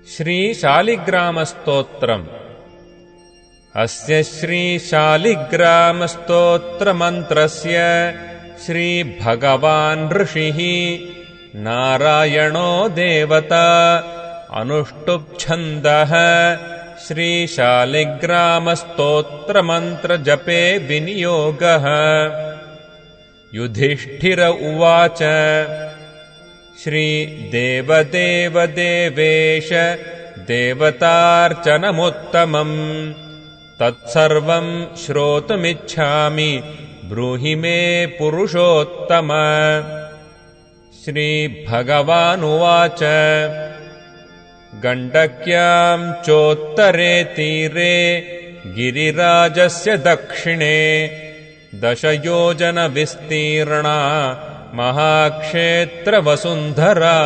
श्रीशालिग्रामस्तोत्रम्। अस्य श्रीशालिग्रामस्तोत्रमन्त्रस्य श्रीभगवान् ऋषिः नारायणो देवता अनुष्टुप्छन्दः श्रीशालिग्रामस्तोत्रमन्त्रजपे विनियोगः। युधिष्ठिर उवाच श्रीदेवदेव देवेश देवतार्चनमुत्तमम् तत्सर्वम् श्रोतुमिच्छामि ब्रूहि मे पुरुषोत्तम। श्रीभगवानुवाच गण्डक्याम् चोत्तरे तीरे गिरिराजस्य दक्षिणे 10 योजनविस्तीर्णा महाक्षेत्रवसुन्धरा।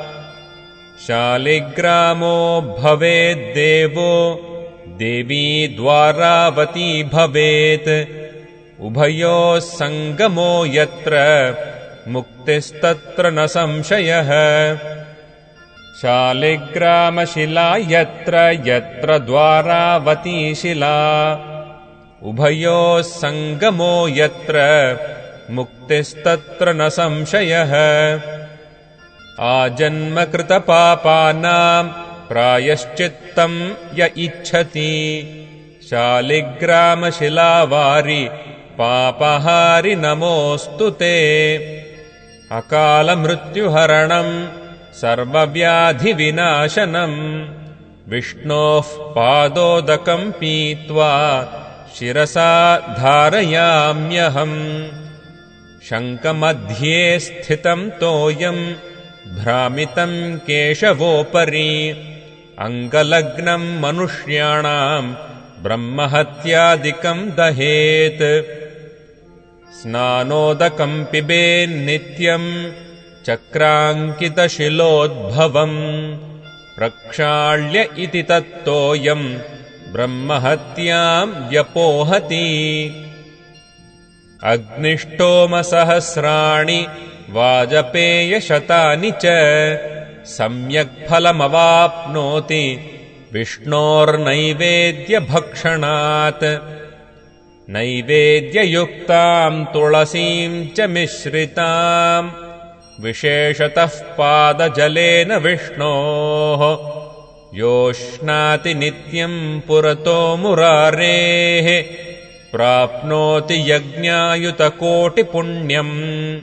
शालिग्रामो भवेद्देवो देवी द्वारावती भवेत् उभयोः सङ्गमो यत्र मुक्तिस्तत्र न संशयः। शालिग्रामशिला यत्र यत्र द्वारावती शिला उभयोः सङ्गमो यत्र मुक्तिस्तत्र न संशयः। आजन्मकृतपापानाम् प्रायश्चित्तम् य इच्छति शालिग्रामशिलावारि पापहारि नमोऽस्तु ते। अकालमृत्युहरणम् सर्वव्याधिविनाशनम् विष्णोः पादोदकम् पीत्वा शिरसा धारयाम्यहम्। शङ्खमध्ये स्थितम् तोयम् भ्रामितम् केशवोपरि अङ्गलग्नम् मनुष्याणाम् ब्रह्महत्यादिकम् दहेत्। स्नानोदकम् पिबेन्नित्यम् चक्राङ्कितशिलोद्भवम् प्रक्षाल्य इति तत्तोयम् ब्रह्महत्याम् व्यपोहति। अग्निष्टोमसहस्राणि वाजपेयशतानि च सम्यक् फलमवाप्नोति विष्णोर्नैवेद्यभक्षणात्। नैवेद्ययुक्ताम् तुलसीम् च मिश्रिताम् विशेषतः पादजलेन विष्णोः योष्णाति नित्यम् पुरतो मुरारेः प्राप्नोति यज्ञायुतकोटिपुण्यम्।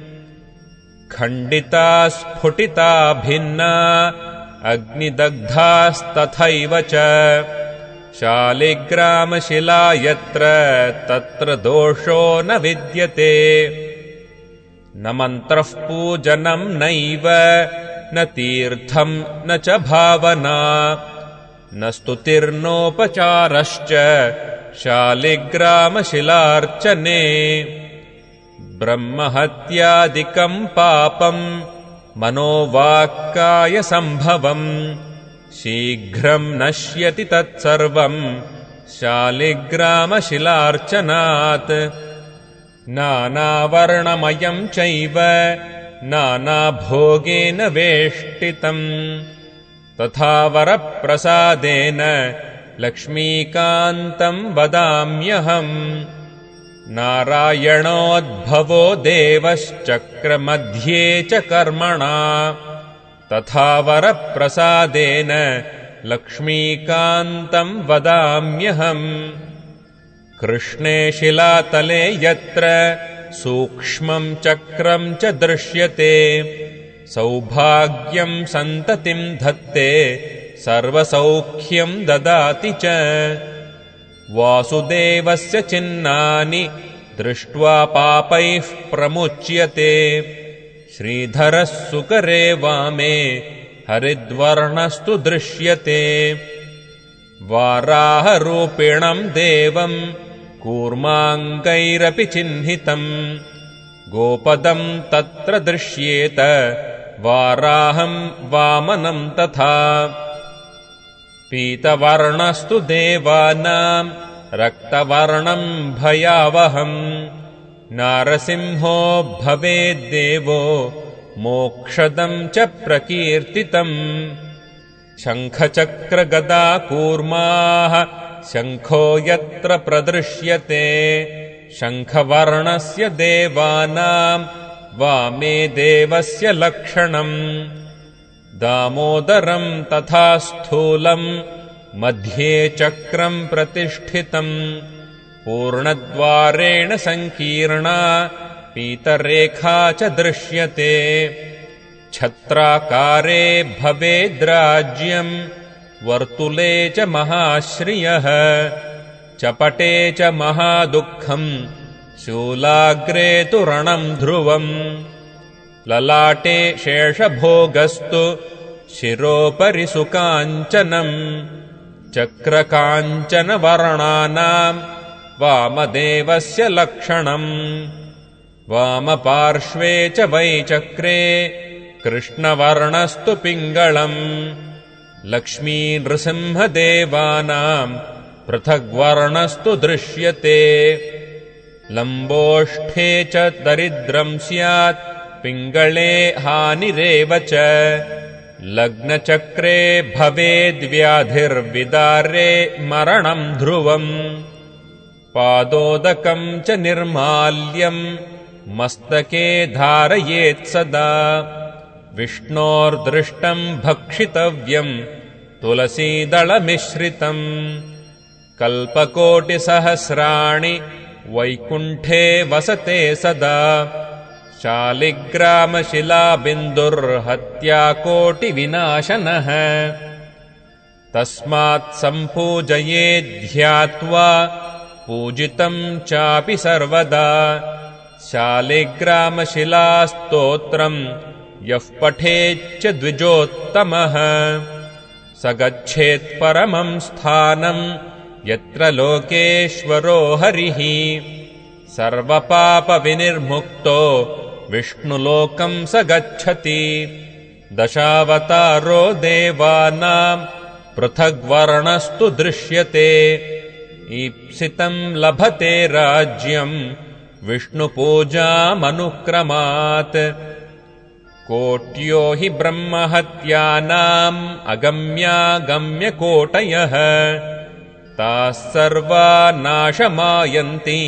खण्डिता स्फुटिता भिन्ना अग्निदग्धास्तथैव च शालिग्रामशिला यत्र तत्र दोषो न विद्यते। न मन्त्रः पूजनम् नैव न तीर्थम् न च भावना न स्तुतिर्नोपचारश्च शालिग्रामशिलार्चने। ब्रह्महत्यादिकम् पापम् मनोवाक्कायसम्भवम् शीघ्रम् नश्यति तत्सर्वम् शालिग्रामशिलार्चनात्। नानावर्णमयम् चैव नानाभोगेन वेष्टितम् तथा वरप्रसादेन लक्ष्मीकान्तम् वदाम्यहम्। नारायणोद्भवो देवश्चक्रमध्ये च कर्मणा तथा वरप्रसादेन लक्ष्मीकान्तम् वदाम्यहम्। कृष्णे शिलातले यत्र सूक्ष्मम् चक्रम् च दृश्यते सौभाग्यम् सन्ततिम् धत्ते सर्वसौख्यम् ददाति च। वासुदेवस्य चिह्नानि दृष्ट्वा पापैः प्रमुच्यते श्रीधरः सुकरे वामे हरिद्वर्णस्तु दृश्यते। वाराहरूपिणम् देवम् कूर्माङ्गैरपि चिह्नितम् गोपदम् तत्र दृश्येत वाराहम् वामनम् तथा। पीतवर्णस्तु देवानाम् रक्तवर्णम् भयावहम् नारसिंहो भवेद्देवो मोक्षदम् च प्रकीर्तितम्। शङ्खचक्रगदाकूर्माः शङ्खो यत्र प्रदृश्यते शङ्खवर्णस्य देवानाम् वामे देवस्य लक्षणम् दामोदरम् तथा स्थूलम् मध्ये चक्रम् प्रतिष्ठितम् पूर्णद्वारेण सङ्कीर्णा पीतरेखा च दृश्यते छत्राकारे भवेद्राज्यम् वर्तुले च महाश्रियः चपटे च महादुःखम् शूलाग्रे तु रणम् ध्रुवम् ललाटे शेषभोगस्तु शिरोपरि सुकाञ्चनम् चक्रकाञ्चनवर्णानाम् वामदेवस्य लक्षणम् वामपार्श्वे च वैचक्रे कृष्णवर्णस्तु पिङ्गळम् लक्ष्मीनृसिंहदेवानाम् पृथग्वर्णस्तु दृश्यते लम्बोष्ठे च दरिद्रम् स्यात् पिङ्गळे हानिरेव च लग्नचक्रे भवेद्व्याधिर्विदारे मरणम् ध्रुवम् पादोदकम् च निर्माल्यम् मस्तके धारयेत्सदा विष्णोर्दृष्टम् भक्षितव्यम् तुलसीदलमिश्रितम् कल्पकोटिसहस्राणि वैकुण्ठे वसते सदा शालिग्रामशिलाबिन्दुर्हत्याकोटिविनाशनः तस्मात् सम्पूजयेद्ध्यात्वा पूजितम् चापि सर्वदा शालिग्रामशिलास्तोत्रम् यः पठेच्च द्विजोत्तमः स गच्छेत्परमम् स्थानम् यत्र लोकेश्वरो हरिः सर्वपापविनिर्मुक्तो विष्णुलोकम् स गच्छति दशावतारो देवानाम् पृथग्वर्णस्तु दृश्यते ईप्सितम् लभते राज्यम् विष्णुपूजामनुक्रमात् कोट्यो हि ब्रह्महत्यानाम् अगम्यागम्यकोटयः ताः सर्वा नाशमायन्ति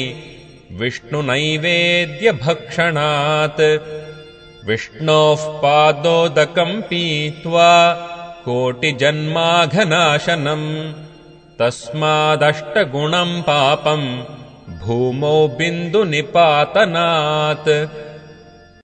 विष्णुनैवेद्यभक्षणात् विष्णोः पादोदकम् पीत्वा कोटिजन्माघनाशनम् तस्मादष्टगुणम् पापम् भूमौ बिन्दुनिपातनात्